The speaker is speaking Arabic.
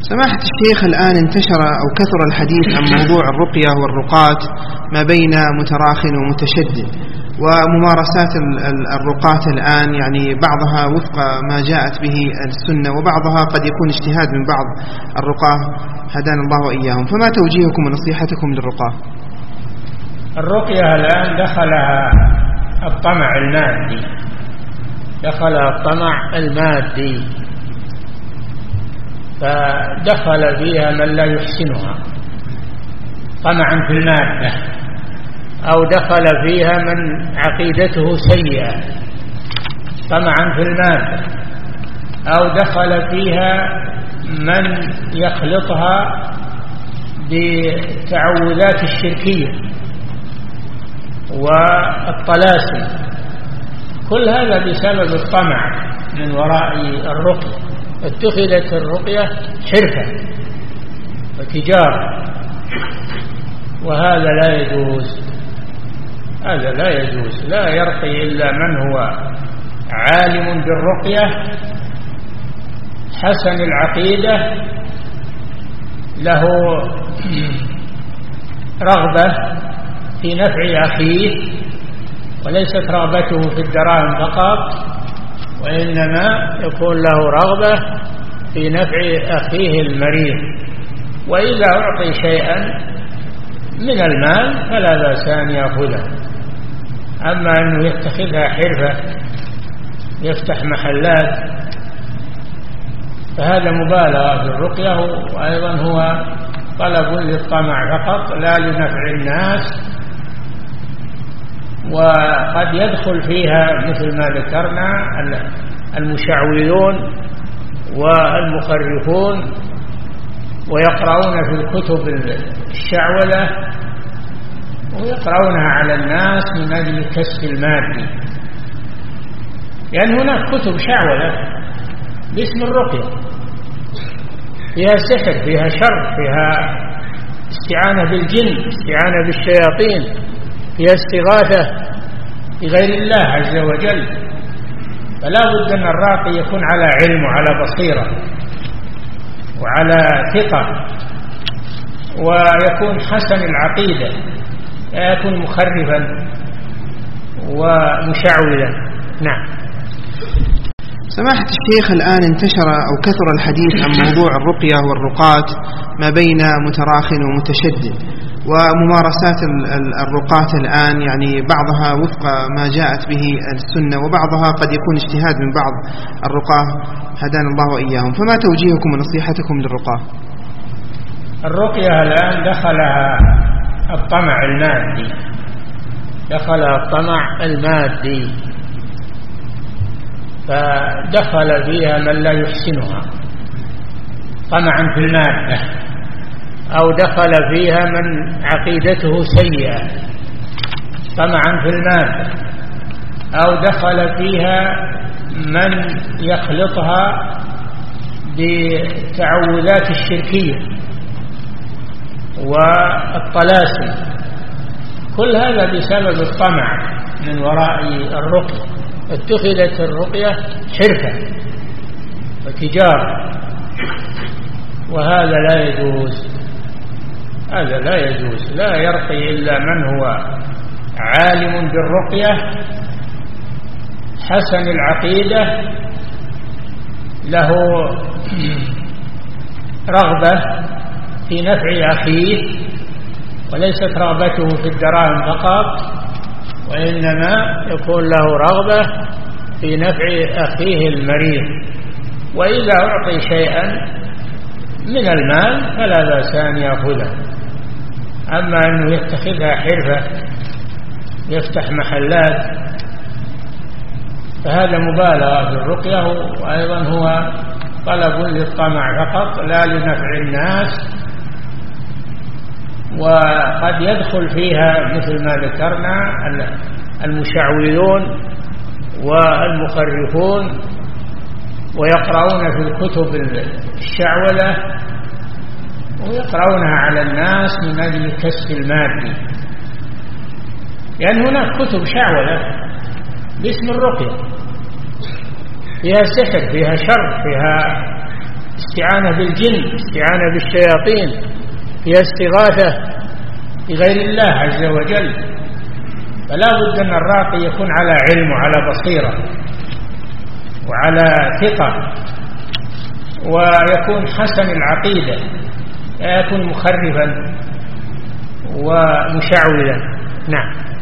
سماحة الشيخ، الآن انتشر أو كثر الحديث عن موضوع الرقية والرقاة ما بين متراخٍ ومتشدد، وممارسات الرقاة الآن يعني بعضها وفق ما جاءت به السنة، وبعضها قد يكون اجتهاد من بعض الرقاة هدانا الله وإياهم، فما توجيهكم ونصيحتكم للرقاة؟ الرقية الآن دخلها الطمع المادي، فدخل فيها من لا يحسنها طمعا في المادة، أو دخل فيها من عقيدته سيئة طمعا في المادة، أو دخل فيها من يخلطها بتعوذات الشركية والطلاسم. كل هذا بسبب الطمع من وراء الرقية. اتخذت الرقية حرفة وتجارة، وهذا لا يجوز. لا يرقي إلا من هو عالم بالرقية، حسن العقيدة، له رغبة في نفع أخيه، وليست رغبته في الدراهم فقط، وإنما يكون له رغبة في نفع أخيه المريض. وإذا أعطي شيئا من المال فلا بأس أن يأخذه. أما أنه يتخذها حرفة، يفتح محلات، فهذا مبالغة في الرقية، وأيضا هو طلب للطمع فقط لا لنفع الناس. وقد يدخل فيها مثل ما ذكرنا المشعوذون والمخرفون، ويقرؤون في الكتب الشعوذة ويقرؤونها على الناس من أجل الكسب المادي، لأن هناك كتب شعوذة باسم الرقية فيها سحر، فيها شر، فيها استعانة بالجن، استعانة بالشياطين، فيها استغاثة بغير الله عز وجل. فلا بد أن الراقي يكون على علم وعلى بصيرة وعلى ثقة، ويكون حسن العقيدة، لا يكون مخرفا ومشعوذا. نعم. سماحة الشيخ، الآن انتشر أو كثر الحديث عن موضوع الرقية والرقاة ما بين متراخٍ ومتشدد، وممارسات الرقاة الآن يعني بعضها وفق ما جاءت به السنة، وبعضها قد يكون اجتهاد من بعض الرقاة هدانا الله وإياهم، فما توجيهكم ونصيحتكم للرقاة؟ الرقية الآن دخلها الطمع المادي، فدخل فيها من لا يحسنها طمعا في المادة، أو دخل فيها من عقيدته سيئة طمعا في المادة، أو دخل فيها من يخلطها بتعوذات الشركية والطلاسم. كل هذا بسبب الطمع من وراء الرقية. اتخذت الرقية حرفة وتجارة، وهذا لا يجوز. لا يرقي إلا من هو عالم بالرقية، حسن العقيدة، له رغبة في نفع أخيه، وليست رغبته في الدراهم فقط، وإنما يكون له رغبة في نفع أخيه المريض. وإذا أعطي شيئا من المال فلا بأس أن يأخذه. أما أنه يتخذها حرفة، يفتح محلات، فهذا مبالغة في الرقية، وأيضا هو طلب للطمع فقط لا لنفع الناس. وقد يدخل فيها مثل ما ذكرنا المشعوذون والمخرفون، ويقرؤون في الكتب الشعوذة ويقرؤونها على الناس من أجل الكسب المادي، لأن هناك كتب شعوذة باسم الرقية فيها سحر، فيها شر، فيها استعانة بالجن، استعانة بالشياطين، فيها استغاثة بغير الله عز وجل. فلا بد أن الراقي يكون على علم وعلى بصيرة وعلى ثقة، ويكون حسن العقيدة، لا يكون مخرفا ومشعوذا. نعم.